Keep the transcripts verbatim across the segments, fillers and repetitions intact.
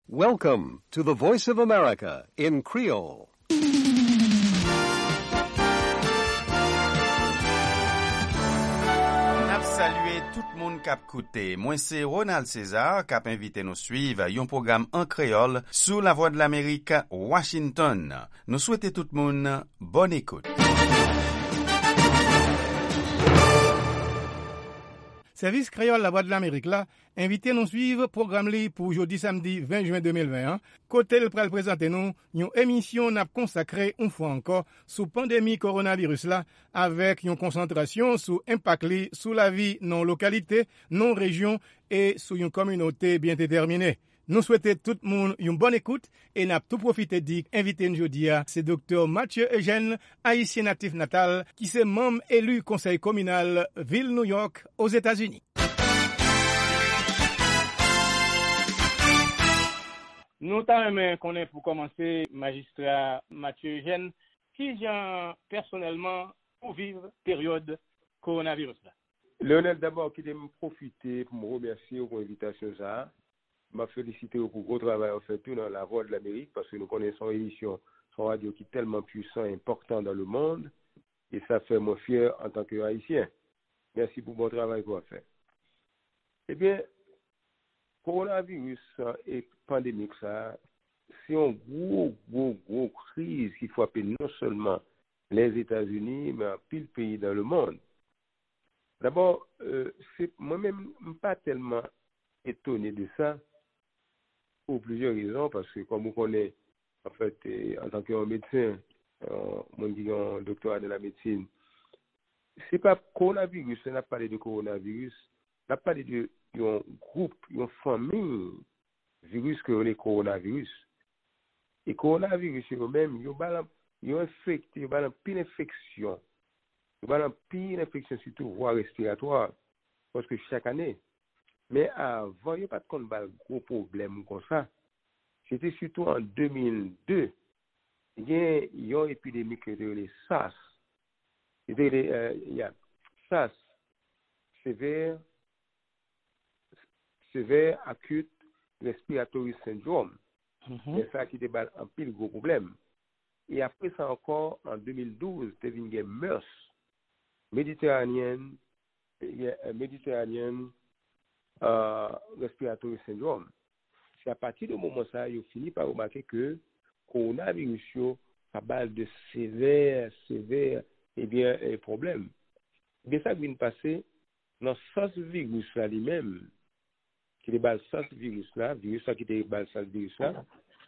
Welcome to the Voice of America in Creole. N'a salué tout le monde qui a écouté. Moi c'est Ronald César qui a invité nous suivre un programme en créole sous la voix de l'Amérique, Washington. Nous souhaitons tout le monde bonne écoute. Service créole La Voix de l'Amérique là, invité nous suivre programme li pour jeudi samedi vingt juin deux mille vingt-et-un. Côté le pral présenter nous une émission n'a consacré une fois encore sous pandémie coronavirus là avec une concentration sur impact li sous la vie non localité, non région et sous une communauté bien déterminée. Nous souhaitons tout le monde une bonne écoute et n'a tout profité d'y inviter aujourd'hui c'est docteur Mathieu Eugène, haïtien natif natal, qui est membre élu conseil communal Ville New York aux États-Unis. Nous t'aimons connaître pour commencer magistrat Mathieu Eugène, qui vient personnellement pour vivre période coronavirus là. Lionel, d'abord, qui me profiter pour me remercier pour l'invitation ça. M'a félicité pour le gros travail en fait tout dans la voix de l'Amérique parce que nous connaissons l'émission son radio qui est tellement puissant et important dans le monde et ça fait moi fier en tant que haïtien. Merci pour le bon travail qu'on a fait. Eh bien, coronavirus et pandémique ça, c'est une gros, gros, gros crise qui frappe non seulement les États-Unis mais en pile pays dans le monde. D'abord, euh, c'est moi-même pas tellement étonné de ça. Pour plusieurs raisons, parce que comme vous connaissez, en fait, en tant que médecin, euh, moi qui ai un doctorat de la médecine, c'est pas coronavirus, on a parlé de coronavirus, on a parlé de un groupe, une famille virus que les coronavirus. Et coronavirus eux-mêmes, ils ont infecté, ils ont pire infection, ils ont pire infection surtout voie respiratoire, parce que chaque année. Mais avant, il n'y a pas de gros problème comme ça. C'était surtout en deux mille deux. Il y a une épidémie qui était les SARS. C'était euh, il y a SARS, sévère, sévère acute respiratory syndrome. Mm-hmm. C'est ça qui était un pile gros problème. Et après ça encore, en deux mille douze, il y a eu MERS, méditerranéenne, méditerranéenne, Euh, respiratory syndrome. C'est à partir du moment où ça, il finit par remarquer que le coronavirus a balle de sévères, sévères, et bien, un problème. Et bien, ça vient de passer dans ce virus-là lui-même, qui est le ce virus-là, virus qui est le ce virus-là,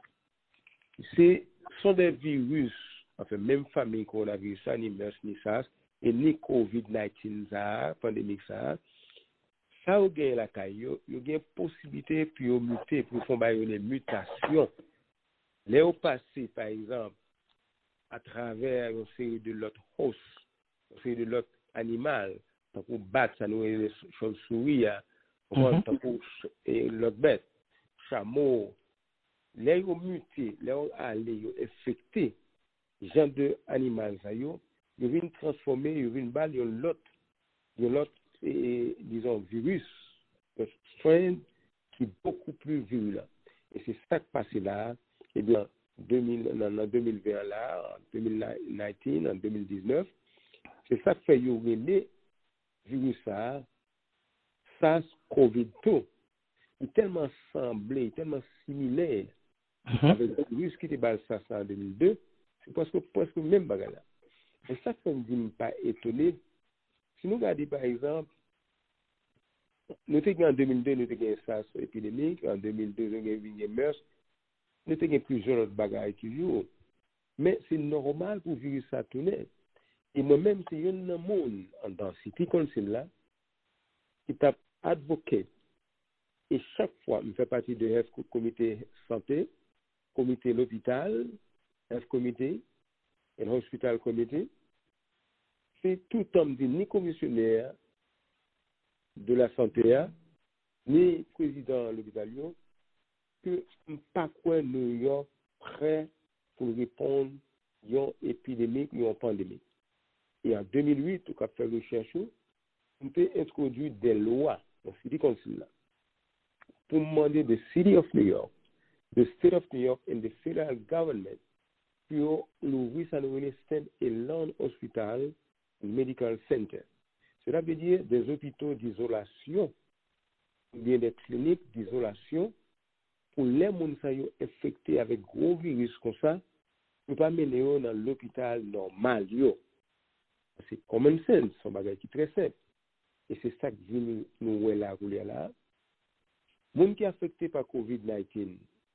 c'est sont des virus, enfin, même famille coronavirus, ni MERS, ni SARS, et ni covid dix-neuf, pandémique ça, ça ou gagne la caille, il y a une possibilité pour muter, pour faire des mutations. Les au passé, par exemple, à travers une série de l'autre host, une série de l'autre animal, tant qu'on bat, ça nous est les chauves-souris, tant qu'on l'autre bête, chameau, les au muté, les au aller, les infecté, genre de animal, ça y est, ils viennent transformer, ils viennent balle, ils l'autre, ils l'autre, et disons virus, le strain qui est beaucoup plus virulent. Et c'est ça qui passe là, et bien, deux mille, en deux mille vingt là, en deux mille dix-neuf, en deux mille dix-neuf, c'est ça qui fait y aurait les virus ça, SARS-CoV deux, il est tellement semblé, tellement similaire mm-hmm. avec le virus qui était basé SARS en deux mille deux, c'est presque, presque le même bagage là. Et ça, ça ne dit pas étonné. Si nous regardons par exemple, nous avons en deux mille deux, nous avons eu SARS épidémique, en deux mille deux, nous avons eu MERS, nous avons eu plusieurs autres bagages toujours. Mais c'est normal pour le virus à tourner. Et moi-même, c'est un monde en densité comme celle-là, qui t'a advoqué. Et chaque fois, je fais partie de Health Comité Santé, Comité l'hôpital, Health Comité, et Hospital Comité. C'est tout homme dit ni commissionnaire de la santé, ni président de l'hôpital, que pas quoi New York prêt pour répondre à une épidémie ou une pandémie. Et en deux mille huit, on a fait recherche, on a introduit des lois dans City Council là, pour demander de City of New York the state of New York and the federal government pour l'ouvrir ça nous stand alone hospital medical center. Cela veut dire des hôpitaux d'isolation ou bien des cliniques d'isolation pour les gens infectés avec gros virus comme ça, ne pas mener dans l'hôpital normal. Yo. C'est common sense, c'est un bagage qui est très simple. Et c'est ça que nous nous là là. Les gens qui sont affectés par covid dix-neuf,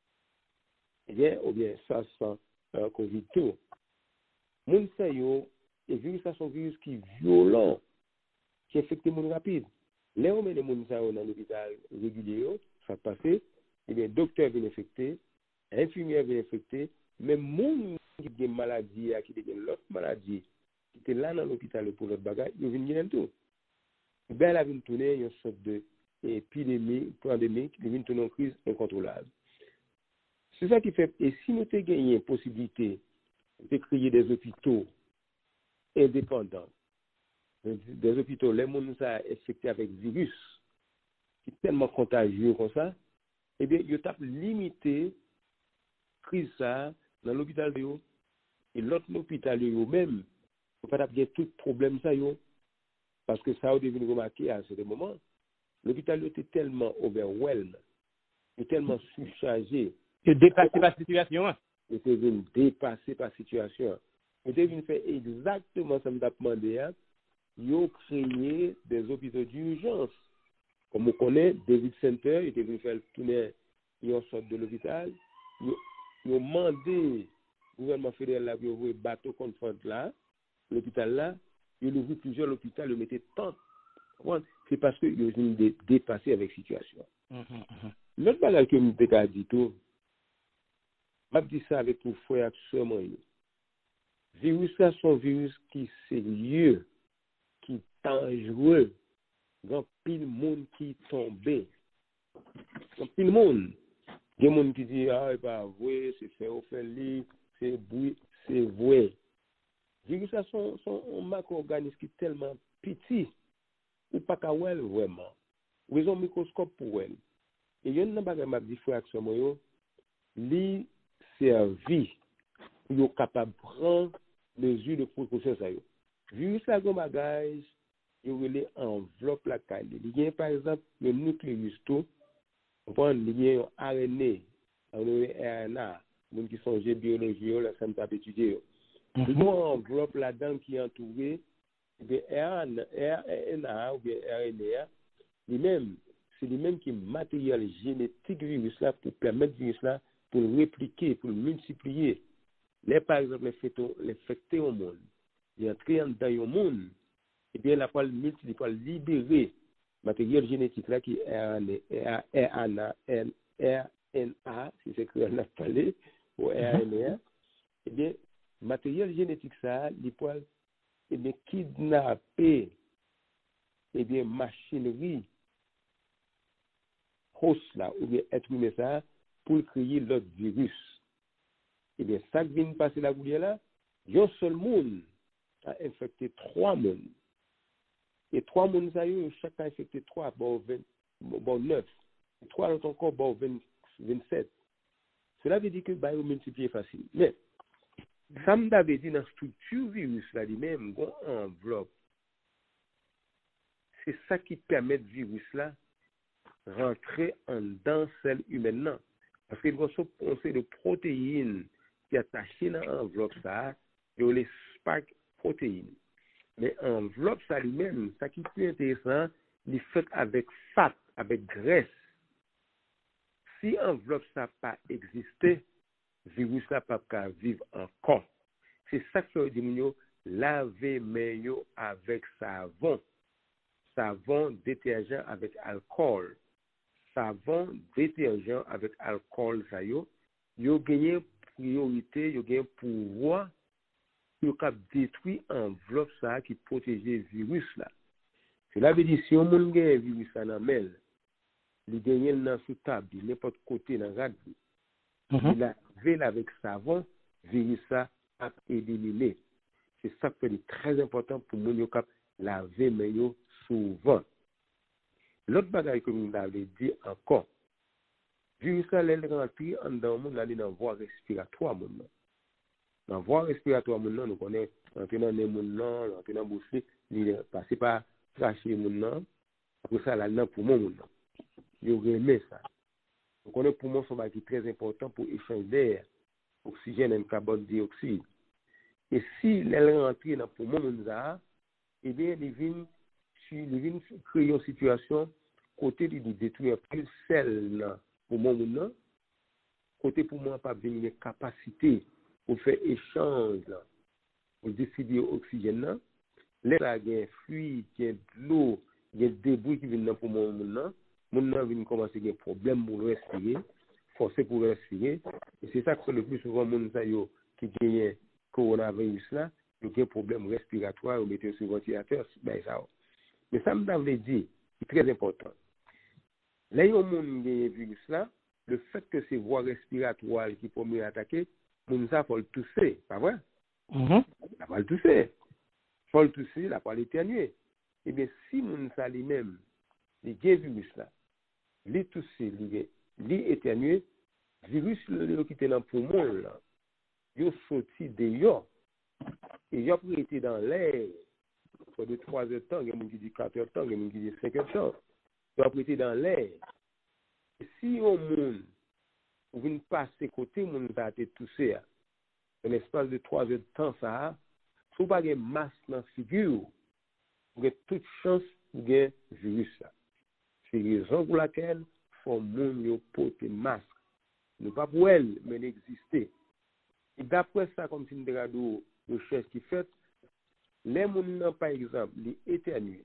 eh bien, ou bien ça sans euh, covid deux, les gens et virus ça sont virus qui violent, qui affectent les gens rapide. Les gens qui sont dans l'hôpital régulier, ça passe, eh bien, docteur vient infecté, infirmière vient infecté, même les gens qui ont des maladies, qui ont l'autre maladie, qui étaient là dans l'hôpital pour l'autre bagage, ils viennent tout. Ben, la vient tourner une sorte d'épidémie, pandémie, qui vient tourner en crise incontrôlable. C'est ça qui fait, et si nous avons gagné la possibilité de créer des hôpitaux indépendants, des hôpitaux, les gens sont infectés avec virus, qui est tellement contagieux comme ça, eh bien, ils ont limité la crise ça dans l'hôpital de eux, et l'autre hôpital de eux-mêmes, il ne faut pas avoir tout problème ça, yo, parce que ça a devenu remarqué à ce moment. L'hôpital était tellement overwhelmed, tellement surchargé. Que dépassé par la situation. Il était venu dépasser par la situation. Il était venu faire exactement ce que je me demandé. Il a créé des hôpitaux d'urgence. Comme on connaît, David Center, il était venu faire tourner une sorte de l'hôpital. Il a demandé au gouvernement fédéral de ouvrir bateau contre là, l'hôpital là. Il a ouvert plusieurs hôpitaux, il mettait tant. C'est parce qu'il a venu dépasser avec la situation. Mm-hmm. L'autre bagage que je me dit tout, je dis ça avec tout frère seulement. Virus là sont virus qui est sérieux, qui est dangereux. Il y a pile de monde qui est tombé. Il y a pile de monde. Il y a des gens qui disent, ah, c'est pas vrai, c'est fait au fait, c'est bruit, c'est vrai. Virus là sont un macro-organisme qui est tellement petit, ou pas qu'à elle vraiment. Ou ils ont un microscope pour elle. Et il y a un bagage qui dit frère seulement yo, li servi pour être capable de prendre mesures de précaution ça yo. Virus la gon bagage, yo relé enveloppe la caille. Il y a par exemple le nucléus tout, on prend lié un R N A, un R N A, moun qui sont biologie là ça me pas étudier. Il y a une enveloppe là-dedans qui est entourée de R N A ou bien R N A, lui-même c'est lui-même qui est matériel génétique virus là pour permettre virus là pour le répliquer, pour le multiplier. Là, par exemple, l'infecté au monde, il entre dans le monde, et bien, la poil multiplier, pour libérer matériel génétique là qui est R N A, si c'est que on a parlé, ou R N A, et bien, matériel génétique ça, il peut et bien kidnapper, et bien, machinerie, host là, ou bien être humain ça, pour créer l'autre virus. Et bien, ça qui vient de passer la bouille là, un seul monde a infecté trois mondes. Et trois mondes, ça y est, chacun a infecté trois, bon, vingt, bon, neuf. Et trois autres encore, bon, vingt, vingt-sept. Cela veut dire que, bah, on multiplie facile. Mais, ça m'avait dit dans la structure virus là, lui-même, une enveloppe. C'est ça qui permet le virus là rentrer en dans celle humaine là. Parce qu'il y a on sait de protéines qui sont attachées dans l'enveloppe ça, et on les spike protéines. Mais l'enveloppe ça lui-même, ça qui est plus intéressant, il est fait avec fat, avec graisse. Si l'enveloppe ça n'a pas existé, le virus n'a pas qu'à vivre encore. C'est ça que je dis, laver mes mains avec savon. Savon, détergent avec alcool. Savon, détergent avec alcool, ça yo, yo gagné priorité, yo gagné pouvoir, yo cap détruire enveloppe ça qui protège le virus là. Cela veut dire si on moun gagne virus ça dans mel, il gagne dans sous table, n'importe côté dans rad. Il a veille avec savon, virus ça a éliminé. C'est ça qui est très important pour moun yo cap laver main yo souvent. L'autre bagaille que nous avons dit encore, virus là, elle rentre en dans monde là dans voie respiratoire monde. Dans voie respiratoire monde nous connaît rentrer dans les monde là, rentrer dans bouche, il passer par cracher monde là, après ça là dans poumon monde. Yo remet ça. Nous connaît poumon sont qui très important pour échange d'air, oxygène et carbone dioxyde. Et si elle rentre dans poumon monde là, eh bien il vient il vient créer une situation côté de détruire plus celle là poumon monde. Côté poumon pas venir capacité pour faire échange là, pour distribuer oxygène là. Là il y a un fluide, il y a de l'eau, il y a des débris qui viennent dans poumon monde. Moun nan vient commencer des problèmes pour respirer, forcer pour respirer, et c'est ça que le plus souvent moun sa yo qui gagne coronavirus là, yo gagne problème respiratoire ou mettre sur ventilateur, ben ça. Mais ça me veut dire, c'est très important. Là yon moun gagne virus là, le fait que c'est voie respiratoire qui peut mieux attaquer, moun sa faut le tousser, pas vrai? Mhm. La va le tousser. Faut le tousser, la pas l'éternuer. Et bien si moun sa lui-même les virus là, les tousser, les les éternuer, virus le qui était dans poumon là, yo sorti dehors et yo été dans l'air pour de trois heures de temps, il y a qui dit quatre heures de temps, il y a qui dit cinq heures de temps. Yo été dans l'air. Si on monde vient passer côté moun ça été toussé un espace de trois heures de temps ça, faut pas gen masse dans figure, vous avez toute chance pour gen virus là. C'est la raison pour laquelle il faut que porter masque. Ne pas pour elle, mais exister. Et d'après ça, comme si nous avons une recherche qui fait, les gens, par exemple, les éternués,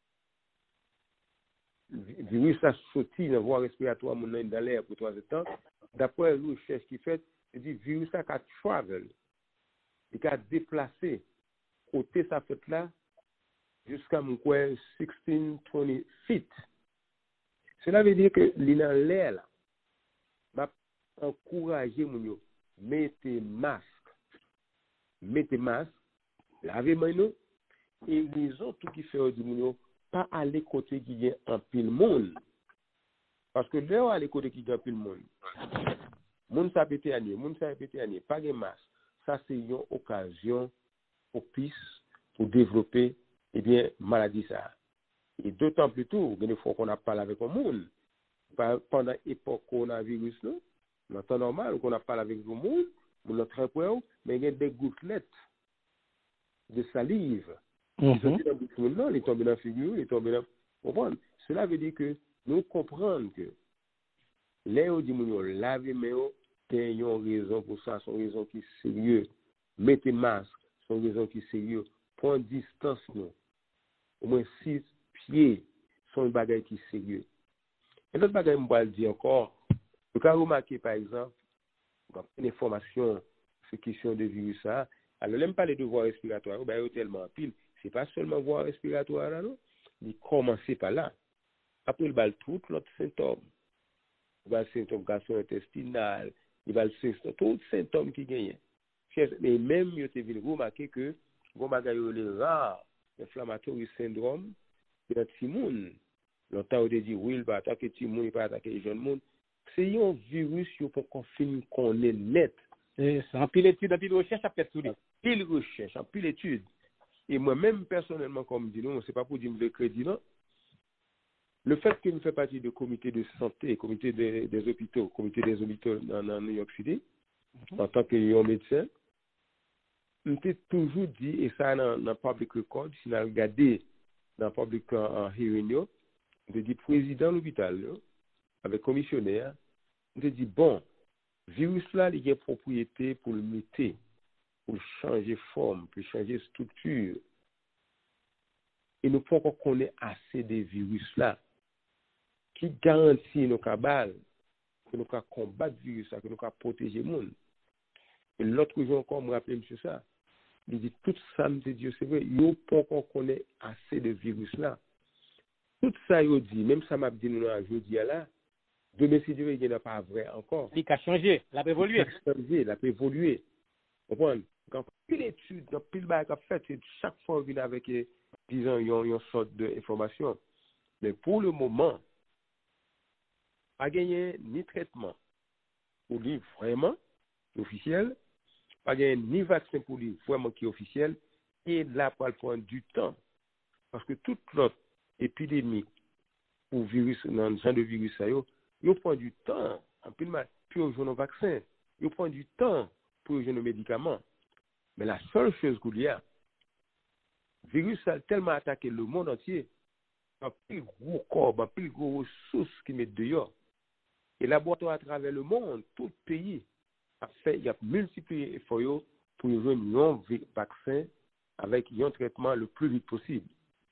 le virus a sorti dans la voie respiratoire dans l'air pour trois heures de temps. D'après la recherche qui fait, le virus a travel, il a déplacé côté sa fait là jusqu'à seize vingt feet. Cela veut dire que dans l'air là, va encourager moun yo mettez masque, mettez masque, lavez main nous et les autres qui fait du moun yo pas aller côté qui vient en pile monde. Parce que là aller côté qui vient en pile monde. Moun sa pété année, moun sa pété année, pas de masque. Ça c'est une occasion propice pour développer eh bien maladie ça. Et d'autant plus tôt, il faut qu'on a parlé avec le monde. Pendant l'époque coronavirus, dans temps normal, qu'on a parlé avec le monde, on a très peur, mais il y a des gouttelettes de salive qui sont dans le monde, ils tombent dans la figure, ils tombent dans. Comprendre? Cela veut dire que nous comprenons que les gens qui ont lavé les mains, il y a une raison pour ça, c'est une raison qui est sérieuse. Mettez masque, c'est une raison qui est sérieuse. Prenez distance, nous. Au moins six pieds sont une bagaille qui est sérieux. Et l'autre bagaille, je vais le dire encore, vous pouvez remarquer par exemple, une information sur la question de virus, ça, alors même parler de voie respiratoire, ben, tellement pile, c'est pas seulement voie respiratoire, là, non? Il commence par là. Après, il va le tout l'autre symptôme. Il va le symptôme gastro-intestinal, il va le symptôme, tous les symptômes qui gagnent. Mais même, il y a remarqué que, vous bagaille, les rares, inflammatory syndrome, c'est un petit monde. Longtemps, on a dit, oui, il va attaquer petit monde, il va attaquer les jeunes monde. C'est un virus, il faut qu'on finisse qu'on est net. C'est en pile étude, en pile recherche, après tout. En pile recherche, en pile étude. Et moi-même, personnellement, comme je dis, non, c'est pas pour dire le crédit, non. Le fait que je fais partie du comité de santé, comité des, des hôpitaux, comité des hôpitaux dans, dans New York City, mm-hmm. en tant que médecin, on t'a toujours dit, et ça dans le public record, si on a regardé dans le public en hearing, on t'a dit président de l'hôpital, avec commissionnaire, on t'a dit, bon, virus là, il y a propriété pour le muter, pour changer forme, pour changer structure. Et nous pouvons connaître assez de virus là, qui garantit nos cabales, que nous pouvons combattre le virus, que nous pouvons protéger le monde. Et l'autre jour encore, je me rappelle, monsieur ça, il dit, tout ça, me dit, c'est vrai, nous pouvons connaître assez de virus là. Tout ça, il dit, même ça m'a dit, nous, aujourd'hui, là, demain, si Dieu, il n'est pas vrai encore. Il a changé, il a évolué. Il a changé, il a évolué. Vous comprenez? Quand pile étude, quand pile bail qu'a fait, chaque fois, il vient avec, disons, une sorte d'information. Mais pour le moment, pas gagné ni traitement pour lui vraiment officiel, pas gagné ni vaccin pour lui vraiment qui est officiel, et là, pour prendre du temps. Parce que toute l'autre épidémie ou virus, dans le genre de virus, ça, il prend du temps. En plus, puis au jour de vaccin, il prend du temps pour le médicaments. Mais la seule chose qu'il y a, le virus a tellement attaqué le monde entier, il y a plus gros corps, plus gros ressources qui mettent dehors. Et les laboratoires à travers le monde, tout le pays, a fait, il y a multiplié les efforts pour jouer un vaccin avec un traitement le plus vite possible.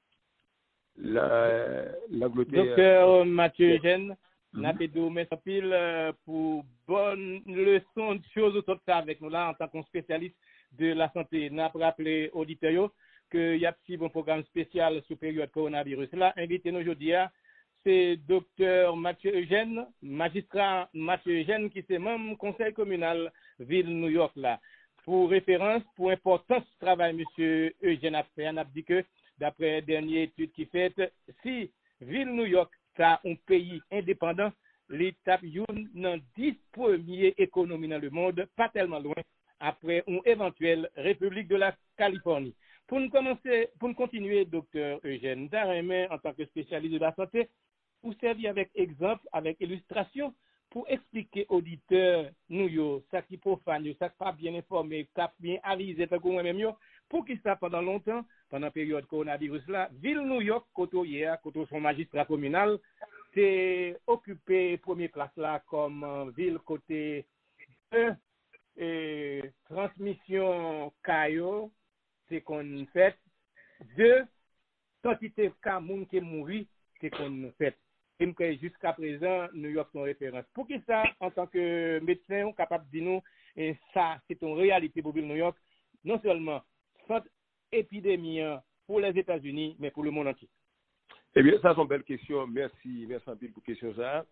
L'Angleterre. Docteur Mathieu Eugène, n'a pas de merci pile pour bonne leçon de choses autour de ça avec nous là en tant que spécialiste de la santé. N'a pas rappelé auditeurs que y a un programme spécial sur période coronavirus. Là, invité nous aujourd'hui, c'est docteur Mathieu Eugène, magistrat Mathieu Eugène qui est membre conseil communal ville New York là. Pour référence, pour importance du travail monsieur Eugène a fait, on a dit que d'après dernière étude qui fait, si ville New York a un pays indépendant, l'État une dans dix premières économies dans le monde, pas tellement loin, après une éventuelle République de la Californie. Pour nous commencer, pour nous continuer, docteur Eugène Daremé, en tant que spécialiste de la santé, vous servir avec exemple, avec illustration, pour expliquer aux auditeurs, nous, yo, ça qui profane, ça qui pas bien informé, ça bien avisé, même pour qui ça pendant longtemps, pendant la période coronavirus là, ville New York, côté hier, côté son magistrat communal, c'est occupé première place là comme euh, ville côté un et transmission caillou, c'est qu'on fait deux quantité de cas moun qui mouri, c'est qu'on fait. Et jusqu'à présent, New York sont référence. Pour qui ça, en tant que médecin, on est capable de dire nous, et ça, c'est une réalité pour New York, non seulement cette épidémie pour les États-Unis, mais pour le monde entier. Eh bien, ça, c'est une belle question. Merci, merci un peu pour la question. Ça,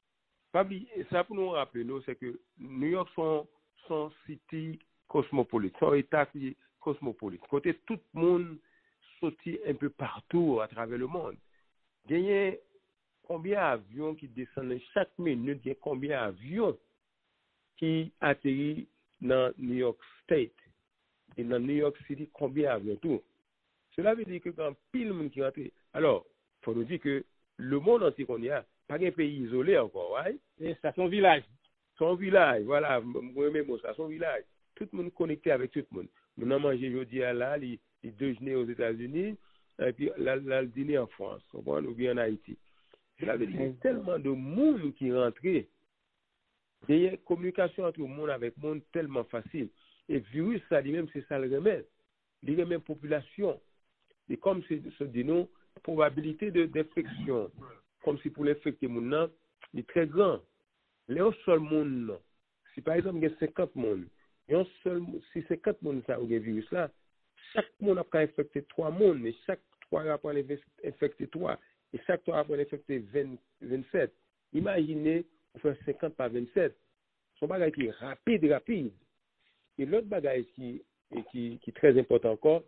ça pour nous rappeler, nous, c'est que New York sont, sont city cosmopolite, sont États cosmopolite. Côté tout le monde sorti un peu partout à travers le monde. Gagner combien d'avions qui descendent chaque minute, il y a combien d'avions qui atterrissent dans New York State et dans New York City, combien d'avions tout. Cela veut dire que quand pile de monde qui rentre, alors, il faut nous dire que le monde entier qu'on y a, pas un pays isolé encore, ouais? Et ça, son village. Son village, voilà, moi même ça, son village. Tout le monde connecté avec tout le monde. Nous avons mangé aujourd'hui là, les, les déjeuners aux États-Unis, et puis là, là, le dîner en France, ou bien en Haïti. Cela veut dire qu'il y a tellement de monde qui rentre. Il y a une communication entre le monde avec le monde tellement facile. Et le virus, ça lui-même, c'est ça le remède. Il remet la population. Et comme c'est ce dit nous, la probabilité d'infection, comme si pour l'infecter le monde, est très grand. Les seul monde, si par exemple il y a cinquante personnes, si cinquante personnes ça ont le virus là, chaque monde a infecté trois personnes, mais chaque trois a infecté trois. Et chaque fois après infecté vingt, vingt-sept. Imaginez, on fait cinquante par vingt-sept. C'est un bagage qui est rapide, rapide. Et l'autre bagage qui, qui, qui est très important encore,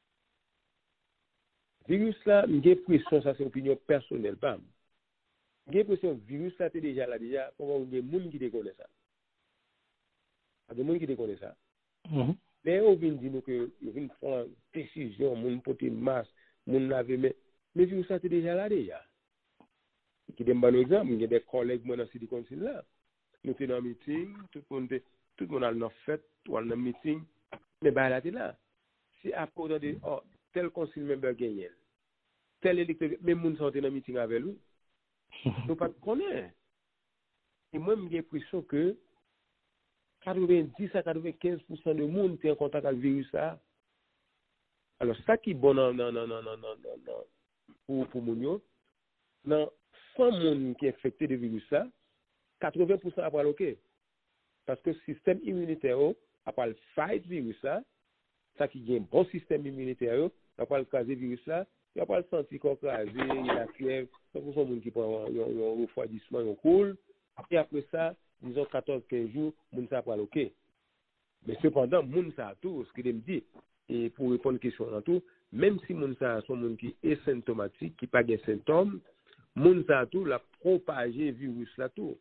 le virus là, j'ai l'impression, ça c'est une opinion personnelle, bam. J'ai l'impression que le virus là, c'est déjà là, déjà, il y a des gens qui connaissent ça. Il y a des gens qui connaissent ça. Mm-hmm. Mais on vient dire que, on vient prendre une décision, on porter une masse, on laver, mais mais virus ça c'est déjà là déjà. Qui donne un bon exemple, il y a des collègues moi dans Silicon Valley là. Nous sommes dans un meeting, tout le monde tout le monde a une fête, ou dans un meeting, mais bah là t'es là. Si après de oh tel conseil member gagne, tel électeur, même monde sont dans un meeting avec lui. Nous pas connaître. Et moi j'ai l'impression que quatre-vingt-dix à quatre-vingt-quinze pour cent de monde est en contact avec le virus ça. Alors ça qui est bon non non non non non non pour pour moun dans cent monde qui est infecté de virus ça, quatre-vingts pour cent a pas OK. Parce que le système immunitaire a pas le fight virus ça, ça qui a un bon système immunitaire, a pas le caser virus là, il a pas le sentir qu'on crase, il a fièvre, c'est pour ça monde qui prend un refroidissement, on cool. Et après ça, disons quatorze à quinze jours, moun ça pas OK. Mais cependant, moun ça tout ce qu'il me dit et pour répondre à la question en tout, même si moun ça sont moun qui est symptomatique, qui pas de symptômes, moun ça tout la propager virus là tout.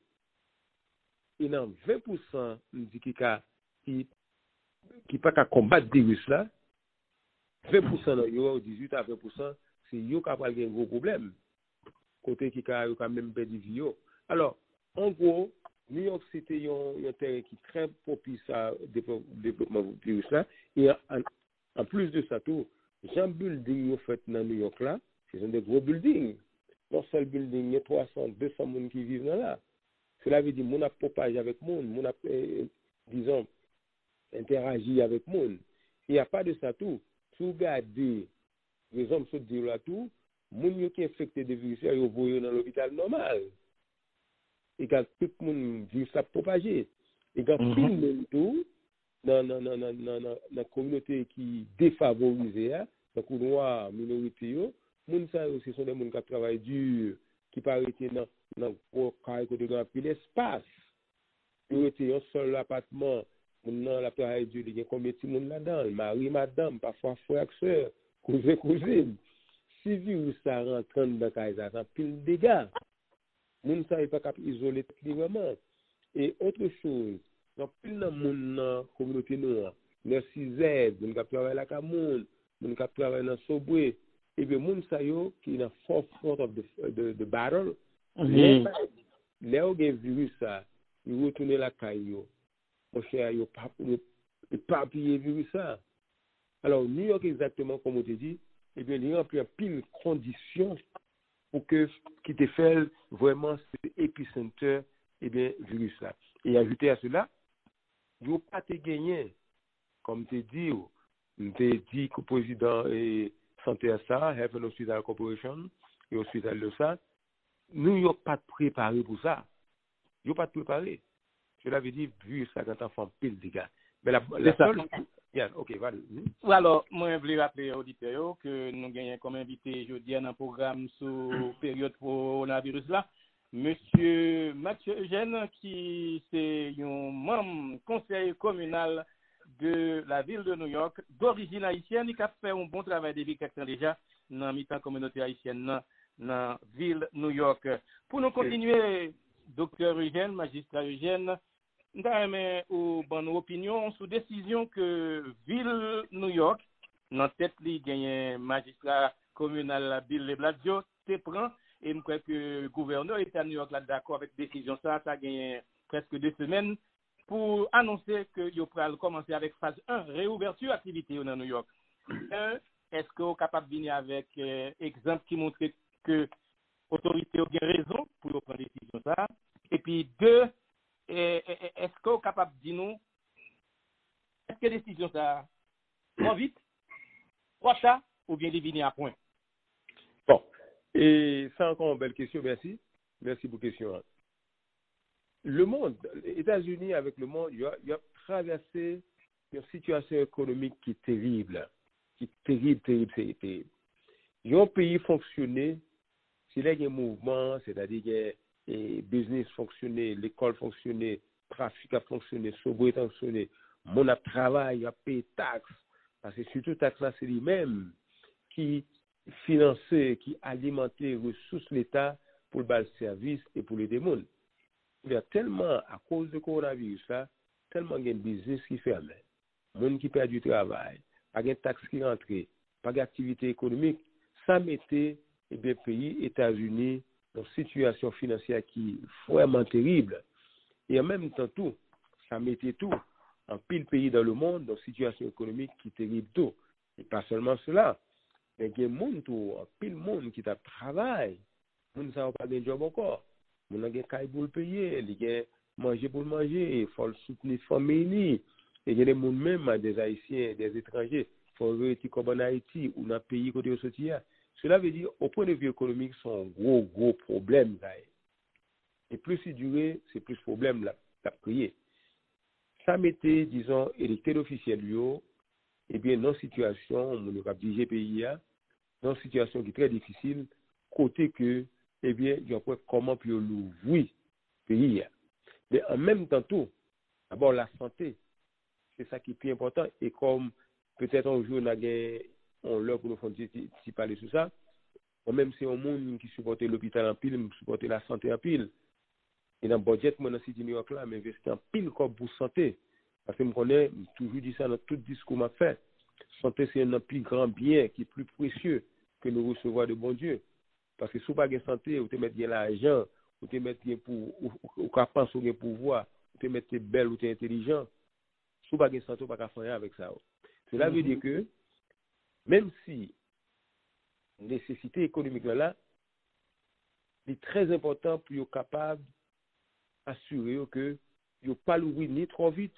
Et dans vingt pour cent dit qui qui qui pas qu'à combattre virus là, vingt pour cent là, yo dix-huit à vingt pour cent c'est yo qui a pas un gros problème. Côté qui a quand même perdu vie. Alors, en gros, New York City un terrain qui est très propice à développement du virus là et en, en plus de ça tout, Jean building yo fait dans New York là, c'est des gros buildings. Non seul building, il y a trois cents, deux cents personnes qui vivent là. Cela veut dire, mon a propagé avec monde, mon a, euh, disons, interagi avec monde. Il n'y a pas de ça tout. Si vous regardez, les hommes se disent là tout, moun qui est infecté de virus, ils vont dans l'hôpital normal. Et quand tout le monde vit ça propagé. Et quand tout le monde tout, dans la communauté qui est défavorisée, dans le couloir minorité, moun ça aussi sont des gens qui travaillent dur, qui paraissent dans dans le côté de l'espace. Ils étaient un seul appartement, moun la travail dur, il y a combien de monde là-dedans, mari, madame, parfois frère, soeur, cousin, cousine. Si virus ça rentre dans Kaisa, ça pile de dégâts. Moun ça n'est pas capable d'isoler librement. Et autre chose, dans pile de monde dans la communauté noire, les six Z, moun qui travaille la Cameroun, moun qui travaille dans Sobwe, et bien moun ça yo qui est dans forefront of the, the, the battle, les gens qui ont virus ça, ils retournent la caille, mon cher, ils n'ont pas payé virus ça. Alors, New York, exactement comme on te dit, eh bien, il y a un pile de conditions pour que, qui te fait vraiment cet épicentre, eh bien, virus là. Et ajouter à cela, il n'y a pas de gagné, comme tu dis, tu dit que le président et santé à ça, Health and Hospital Corporation, et l'hôpital de ça, nous n'avons pas préparé pour ça. Nous n'avons pas préparé. Cela veut dire, vu ça, quand on fait pile de dégâts. Mais la, la seule... Yeah, ok, voilà. Mm-hmm. Alors, moi, je voulais rappeler aux auditeurs que nous gagnons comme invité aujourd'hui dans le programme sous période coronavirus là, Monsieur Mathieu Eugène, qui c'est un membre conseiller communal de la ville de New York, d'origine haïtienne, qui a fait un bon travail depuis quelques temps déjà dans la mi-temps communauté haïtienne dans la ville de New York. Pour nous continuer, docteur Eugène, magistrat Eugène, nous avons une bonne opinion sur la décision que ville New York, dans tête li gagne magistrat communal Bill de Blasio, te prend et je crois que le gouverneur était à New York là d'accord avec la décision ça, ça a gagné presque deux semaines pour annoncer que il va commencer avec phase un, réouverture activité dans New York. Un, est-ce que vous êtes capable de venir avec euh, exemple qui montre que l'autorité a bien raison pour prendre la décision ça? Et puis deux, est-ce que vous êtes capable de dire nous, est-ce que la décision ça va vite, trop ça, ou bien venir à point? Bon, et ça encore une belle question, merci. Merci pour la question. Le monde, les États-Unis avec le monde, il a, il a traversé une situation économique qui est terrible, qui est terrible, terrible, terrible, terrible. Il y a un pays fonctionné, c'est là qu'il y a un mouvement, c'est-à-dire que le business fonctionné, l'école fonctionné, le trafic a fonctionné, le sobriété a fonctionné, le monde a travaillé, a payé taxes, parce que surtout taxes là, c'est lui-même qui finançait, qui alimentait les ressources de l'État pour le bas de service et pour les démons. Il y a tellement, à cause du coronavirus, là, tellement de business qui ferme, monde qui perd du travail, pas de taxes qui rentrent, pas d'activité économique, ça mettait eh bien, pays, États-Unis, dans une situation financière qui est vraiment terrible. Et en même temps, tout, ça mettait tout, en pile pays dans le monde, dans une situation économique qui est terrible tout. Et pas seulement cela, mais il y a des gens, tout, en pile monde qui travaille, les gens ne savent pas de job encore. Mon a gen kay pour le payer, il y a manger pour le manger, il faut le soutenir famille. Et il y a des gens même, des Haïtiens, des étrangers, il faut retirer comme en Haïti ou dans le pays côté où sortir. Cela veut dire, au point de vue économique, c'est un gros, gros problème. Et plus il dure, c'est plus problème là, à prier. Ça mettait, disons, électeur officiel, et bien, dans une situation, on a dirigé le pays, dans une situation qui est très difficile, côté que, eh bien, il y a comment puis l'ouvrir le pays. Mais en même temps, tout, d'abord la santé, c'est ça qui est plus important. Et comme peut-être un jour, on a on leur pour nous faire parler sur ça, Moi-même, c'est un monde qui supporte l'hôpital en pile, qui supporte la santé en pile. Et dans le budget, moi, dans le City New York, là, m'investis en pile comme pour santé. Parce que je connais, toujours dit ça dans tout discours que je fait. Santé, c'est un plus grand bien qui est plus précieux que nous recevoir de bon Dieu. Parce que si vous n'avez pas de santé, vous te mettez bien l'argent, vous te mettez pour, ou capable sur le pouvoir, vous te mettez belle ou intelligent. Si vous n'avez pas de santé, vous ne pouvez pas faire avec ça. Cela veut dire que, même si la nécessité économique là, là, c'est très important pour être capable d'assurer que vous ne pas l'ouvrir ni trop vite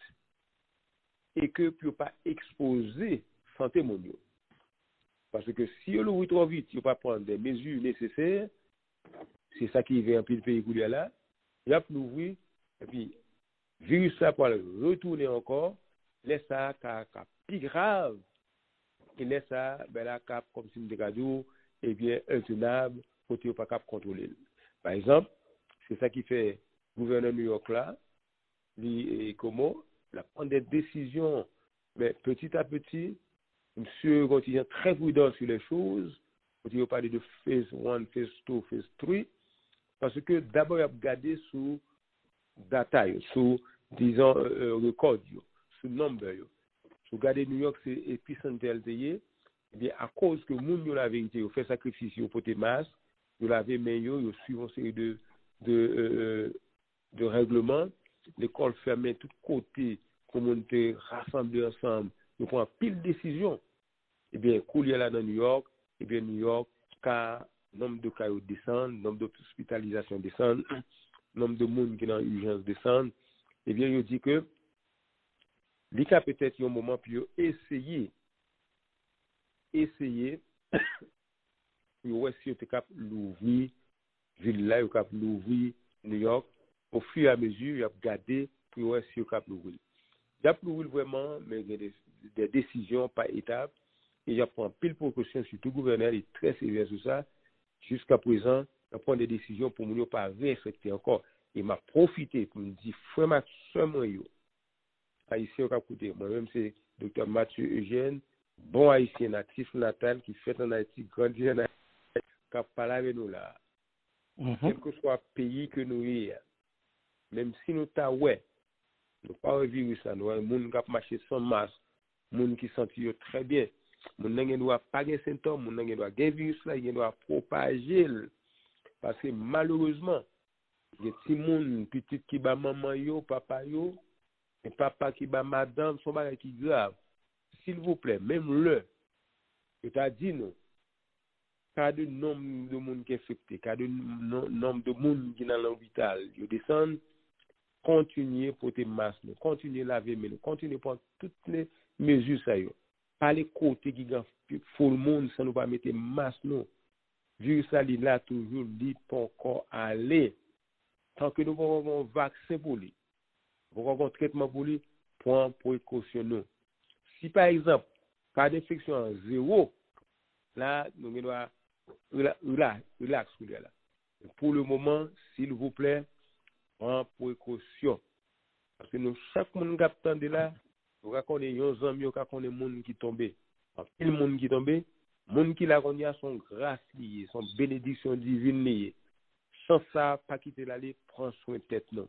et que vous ne pas exposer la santé mondiale. Parce que si vous l'ouvrez trop vite, vous ne pas prendre des mesures nécessaires, c'est ça qui vient en plus de pays là, il y a plus l'ouvrir, et puis, le virus là pour retourner encore, laisse ça plus grave, et laisse ça, ben là, cap, comme si nous dit, et bien, intenable, pour ne pas contrôler. Par exemple, c'est ça qui fait le gouverneur de New York là, et comment, il prend des décisions, mais petit à petit, monsieur continue très prudent sur les choses, il a parlé de phase un, phase deux, phase trois, parce que d'abord, il a regardé sous data, sous, disons, euh, record, sous nombre. Si vous regardez New York, c'est épicentre L T I, eh bien, à cause que moun yo la vérité, vous fait sacrifice, vous portez masque, vous lavez main, vous suivez une série de, de, euh, de règlements, l'école fermée, tout côté, communauté rassemblée ensemble, nous prenons pile de décisions. Eh bien, coulier là dans New York, eh bien, New York, cas, nombre de cas descend, nombre d'hospitalisations descend, nombre de monde qui dans l'urgence descend, eh bien, il dit que, il y a peut-être un moment pour essayer, essayer, pour voir si vous êtes capable d'ouvrir, ville là, vous êtes capable d'ouvrir New York, au fur et à mesure, vous avez gardé pour voir si vous êtes capable d'ouvrir. Il y a d'ouvrir vraiment, mais il y a des, des décisions par étapes, et il y a pris pile précaution, surtout le gouverneur est très sévère sur ça. Jusqu'à présent, il prend des décisions pour ne pas respecter encore. Il m'a profité pour me dire, frère Max, seulement yo. Haïtien qui a coûté. Moi-même, c'est docteur Mathieu Eugène, bon haïtien natif natal qui fait en Haïti, grandi en Haïti, qui a parlé avec nous là. Mm-hmm. Quel que soit le pays que nous ayons, même si nous avons, ouais, nous pas un virus là, nous avons des gens qui marchent sans masque, des gens qui sentent très bien, des gens qui n'ont pas de symptômes, des gens qui ont un virus là, ils doivent propager. Parce que malheureusement, il y a des gens petits qui bat maman yo, papa yo, et papa qui bat madame, son bagage qui grave. S'il vous plaît, même le, je as dit non, cas de nombre de monde qui est infecté, cas de nombre de monde qui est dans l'hôpital, ils descendent, continuez pour tes masques, continuez à laver mains, continuez à prendre toutes les mesures ça yo. Pas les côtés qui gagnent full le monde sans nous pas mettre masque non. Virus ça là toujours dit pas encore aller. Tant que nous avons un vaccin pour lui, nous avons un traitement pour lui, point précaution nous. Si par exemple, cas d'infection zéro, là, nous devons relax, relax là. Pour le moment, s'il vous plaît, en précaution. Parce que nous, chaque monde qui attend de là, nous connaissons des amis, nous connaissons des gens qui tombent. Quel monde qui tombe, les gens qui la connaissent sont grâce liées, sont bénédictions divines liées. Sans ça, pas quitter l'aller, prends soin de tête, non.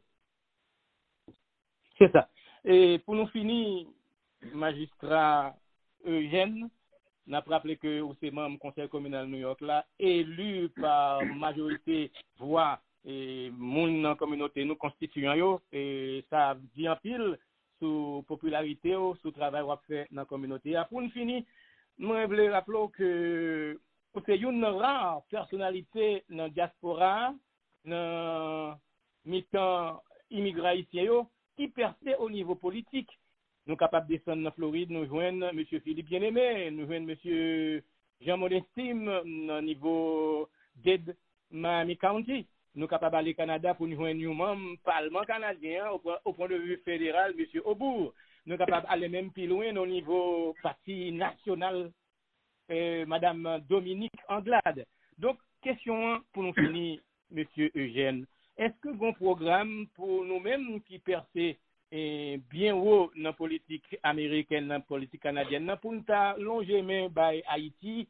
C'est ça. Et pour nous finir, magistrat Eugène, n'a pas rappelé que c'est membre du conseil communal de New York là, élu par majorité voix et moun dans communauté nous constituants yo, et ça dit en pile sur popularité ou sur travail qu'on fait dans la communauté. Pour nous finir, nous voulons rappeler que c'est une rare personnalité dans la diaspora, dans mi-temps immigrants haïtiens qui percent au niveau politique. Nous sommes capables de descendre en Floride, nous joignons M. Philippe Bien-Aimé, nous joignons M. Jean Modestime au niveau d'Ed Miami County. Nous sommes capables d'aller au Canada pour nous joindre un membre Parlement canadien au, au point de vue fédéral, M. Aubourg. Nous sommes capables d'aller même plus loin au niveau parti national, euh, Mme Dominique Anglade. Donc, question pour nous finir, M. Eugène. Est-ce que bon programme pour nous-mêmes qui percent et bien haut dans la politique américaine, dans la politique canadienne, pour nous longer main by Haïti,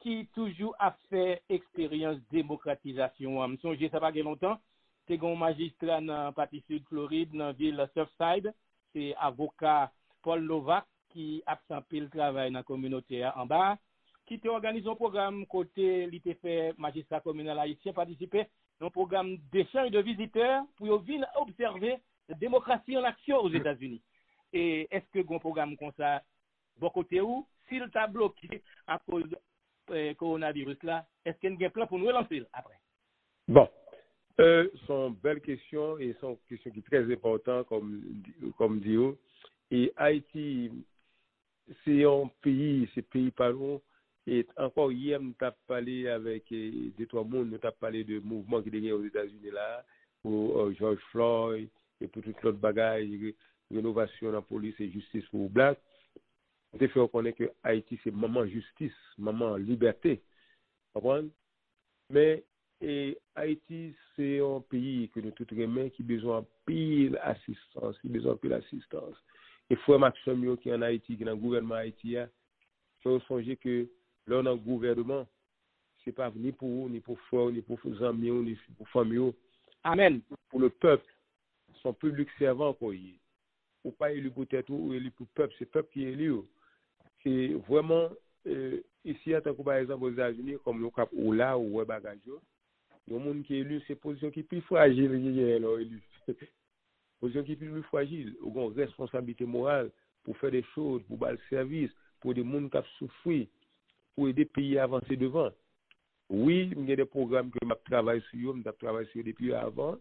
qui toujours a fait expérience démocratisation. Je songe ça pas longtemps, c'est un magistrat dans partie sud Floride dans ville Surfside, c'est avocat Paul Novak qui a fait le travail dans la communauté en bas, qui a organisé un programme côté l'I T F magistrat communal haïtien participer dans un programme d'échange de visiteurs pour venir observer la démocratie en action aux États-Unis. Et est-ce que un programme comme ça bon côté où s'il t'a bloqué à cause du coronavirus là, est-ce qu'il y a un plan pour nous relancer après? Bon, euh, sont belles questions et sont questions qui sont très importantes comme comme dit. Et Haïti, c'est un pays, c'est pays pas long. Et encore hier, nous avons parlé avec des trois mondes, nous avons parlé de mouvements qui sont aux États-Unis là, pour euh, George Floyd et pour toute l'autre bagaille, rénovation de la police et justice pour les Blacks. On te fait reconnaître que Haïti, c'est maman justice, maman liberté. Comprendre? Mais et Haïti, c'est un pays que nous tous remet qui a besoin de pile d'assistance, qui a besoin de pile d'assistance. Et frère Maxime qui est en Haïti, qui est dans le gouvernement haïtien, il faut songer que là, dans le gouvernement, ce n'est pas ni pour vous, ni pour frère, ni pour vos amis, ni pour famille. Amen. Pour le peuple, son public servant qu'on y est. Ou pas élu pour tête ou élu pour le peuple, c'est le peuple qui est élu. C'est vraiment, euh, ici, par exemple, aux États-Unis, comme le cap ou là, ou ouais, bagage, il y a un monde qui est élu, c'est position qui est plus fragile, là, élu. Position qui est plus fragile, ou une responsabilité morale pour faire des choses, pour faire le service, pour des gens qui souffrent, pour aider le pays à avancer devant. Oui, il y a des programmes que je travaille sur, je travaille sur depuis avant,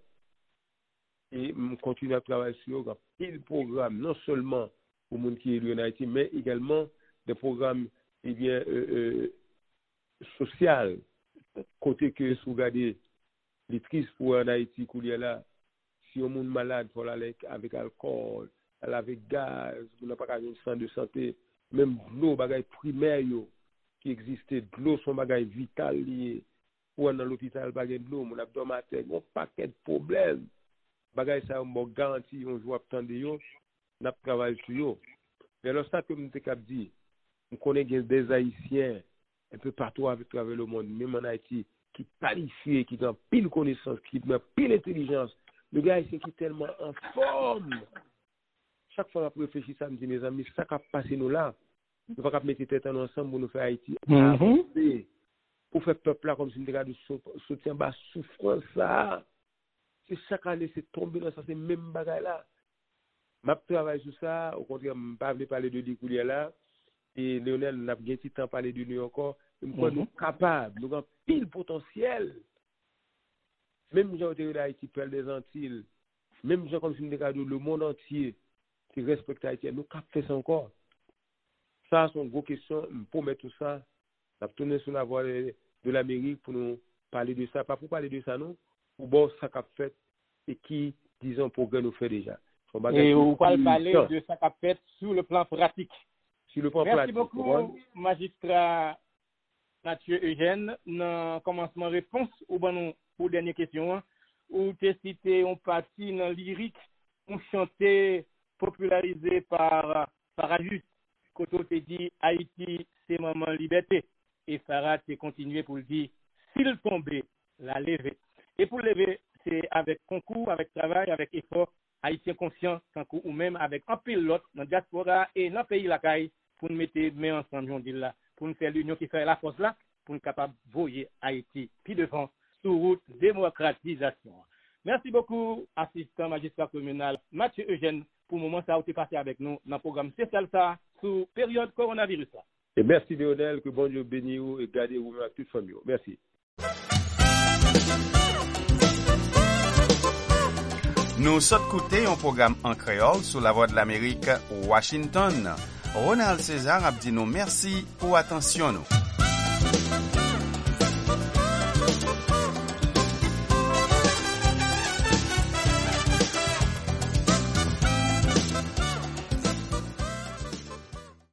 et je continue à travailler sur des programmes, non seulement pour les gens qui sont en Haïti, mais également des programmes eh bien, euh, euh, sociaux, côté que si vous regardez les tristes pour en Haïti, qu'il y a là, si on est malade, il faut aller avec alcool, aller avec gaz, vous n'avez pas un centre de santé, même l'eau, bagaille primaire qui existait, de l'eau, son bagaille vital lié, ou dans l'hôpital, bagaille de l'eau, mon abdomen, on paquet de problèmes. Bagaille ça, on garantit, on joue à attendre, on travaille sur eux. Mais alors, ça que je me dis, on connaît des Haïtiens un peu partout à travers le monde, même en Haïti, qui qualifient, qui ont pile connaissance, qui ont pile intelligence. Le gars ici qui est tellement en forme. Chaque fois que je réfléchis ça, je me dis, mes amis, ça qui a passé nous là, nous ne pouvons pas mettre tête ensemble pour nous faire Haïti. Mm-hmm. Pour faire peuple là, comme si nous avons soutien bas souffrance ça. C'est chaque année, c'est tombé dans ça, c'est même bagaille là. Je travaille sur ça, au contraire, je ne vais pas parler de Dikoulier là. Et Lionel, nous avons bien petit temps parler de nous encore. Nous sommes mm-hmm. capables, nous avons pile potentiel. Même les gens de Haïti, Pelle des Antilles, même les gens comme si nous avons le monde entier qui respecte Haïti, nous avons fait ça encore. Ça, c'est une grosse question. Pour mettre tout ça, nous avons tourné sur la voie de, de l'Amérique pour nous parler de ça. Pas pour parler de ça, non. Pour voir ça qu'a fait et qui, disons, pour que nous fait déjà. Et on va parler de ça qu'a fait sur le plan pratique. Sur le plan Merci pratique. Merci beaucoup, magistrat Mathieu Eugène. Dans le commencement réponse, ou ben pour dernière question, où tu as cité une partie dans lyrique, on chantait popularisé par Farajus. Quand on te dit Haïti, c'est maman liberté. Et Farah t'es continué pour le dire, s'il tombait, la lever. Et pour lever, c'est avec concours, avec travail, avec effort, Haïtien conscient, ou même avec un pilote dans la diaspora et dans le pays la caille, pour nous mettre main ensemble, on dit là, pour nous faire l'union qui fait la force là, pour nous capable de voyer Haïti, puis devant, sur route démocratisation. Merci beaucoup, assistant magistrat communal Mathieu Eugène, pour le moment ça a été passé avec nous dans le programme C'est ça, sous période coronavirus. Et merci Lionel, que bon Dieu bénisse vous et gardez vous avec toute famille. Merci. Nous sommes écoutés un programme en créole sous la voix de l'Amérique, Washington. Ronald César a dit nous merci pour attention nous.